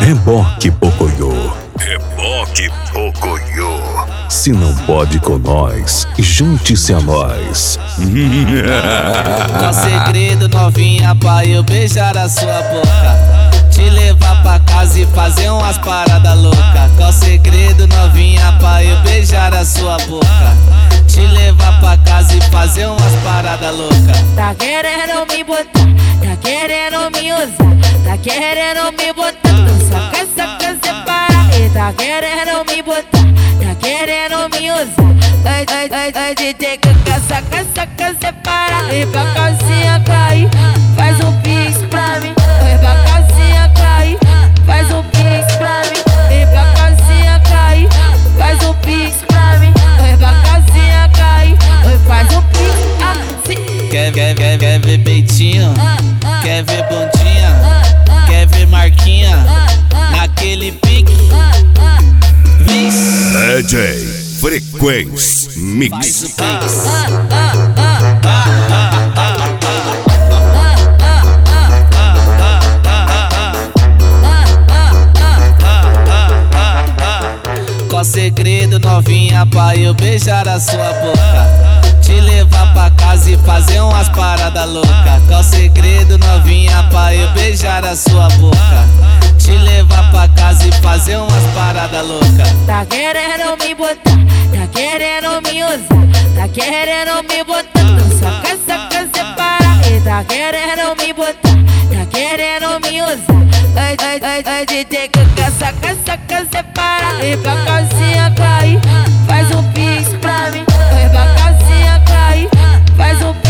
Reboque Pocoyo. Reboque Pocoyo. Se não pode com nós, junte-se a nós. Qual segredo, novinha, pra eu beijar a sua boca? Te levar pra casa e fazer umas paradas loucas. Qual segredo, novinha, pra eu beijar a sua boca? Te levar pra casa e fazer umas paradas loucas. Tá querendo me botar, tá querendo me usar, tá querendo me botar, saca, saca, separa. E tá querendo me botar, tá querendo me usar, ai, de ter que saca, saca, separa. E pra calcinha cair, faz um pix pra mim. E pra calcinha cair, faz um pix pra mim. E pra calcinha cair, faz um pix pra mim. E pra calcinha cair, faz um pix assim. Quer ver peitinho? Quer ver bundinha? Quer ver marquinha? Naquele pique? DJ Frequência Mix. Faz o pix. Qual segredo, novinha, pra eu beijar a sua boca? Te levar pra casa e fazer umas paradas loucas. Qual segredo, novinha, pra eu beijar a sua boca? Te levar pra casa e fazer umas paradas loucas. Tá querendo me botar, tá querendo me usar, tá querendo me botar, saca, saca, separa. E tá querendo me botar, tá querendo me usar, ai, de ter que saca, saca, separa. E pra calcinha cair, faz um pix pra mim. E pra calcinha cair, faz um